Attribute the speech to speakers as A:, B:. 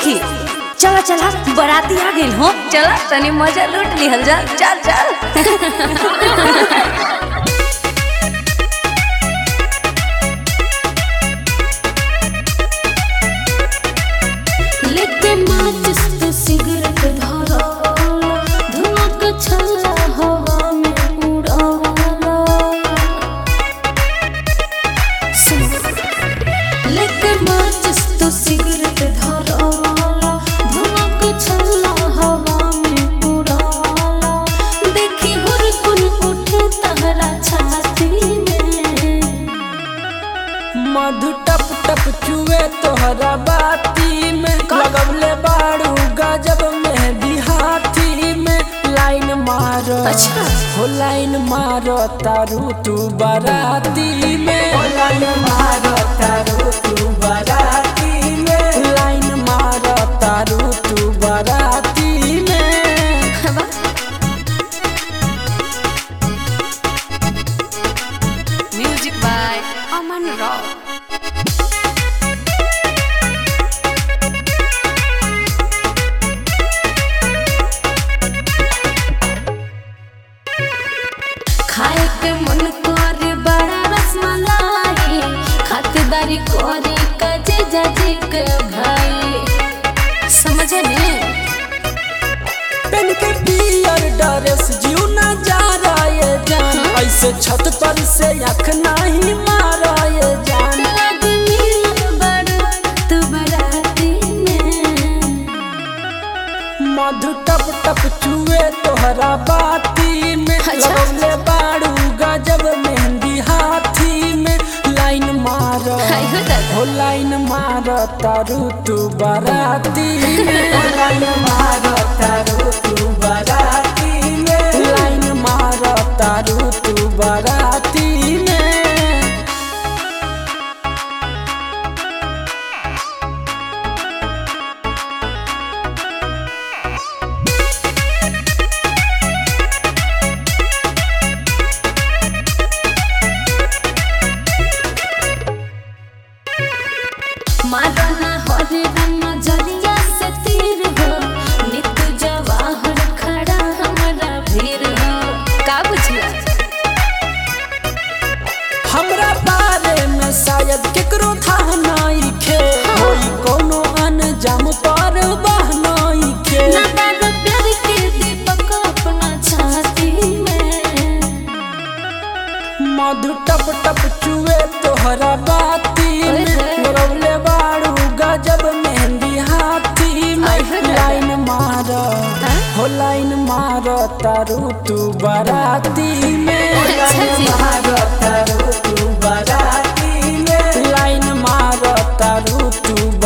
A: सखी चला चला बराती आ गइल हो, चला तनी मजा लूट लिहल जा। चल चल
B: लेके माचिस तो सिगरेट धरा धुआं का छल्ला हवा में उड़ाला। लेके माचिस तो सिगरेट धरा धुआं का छल्ला हवा में उड़ाला। देखी हुरकुन उठे तहरा छाती में
C: मधु टप टप चुए तोहरा बाती में लगवले बाड़ू गजब मेहंदी हाथी में लाइन मारो।
B: अच्छा
C: हो लाइन मारो तारू तू बाराती में, हो लाइन मारो तारू तू बाराती में, लाइन मारो तारू तू बाराती में।
A: Music by Aman rock.
B: खाए के मन करे बड़ा रसमलाई खातिरदारी करे कजे जजे के भाई समझे ने।
C: पेन के पियर ड्रेस जीव ना जा रहा ये जान, ऐसे छत पर से आँख नहीं मारा ये जान।
B: लग मिलन बड़ा तू बराती में
C: मधु टप टप चुए तोहरा बाती में लगवले बाड़ू गजब मेहंदी हाथी में लाइन मारो। हो लाइन मारो तारू तू बाराती में, हो लाइन मारो तारू तू बाराती में, लाइन मारो तारू तू बाराती में।
B: मारना हरे रंग नजरिया से तीर हो नित जवाहर खड़ा हमारा भीर हो। का बुझला हमरा
C: बारे में शायद केकरो था नहीं खे, होई कोनो अनजाम पर बहनाई खे।
B: लगा दो प्यार के दीपक अपना छाती में
C: मधु टप टप चुए तोहरा बाती में लगवले बाड़ू गजब मेहंदी हाथी में लाइन मारो। हो लाइन मारो तारू तू बाराती में, लाइन मारो तारू तू बाराती में, लाइन मारो तारू तू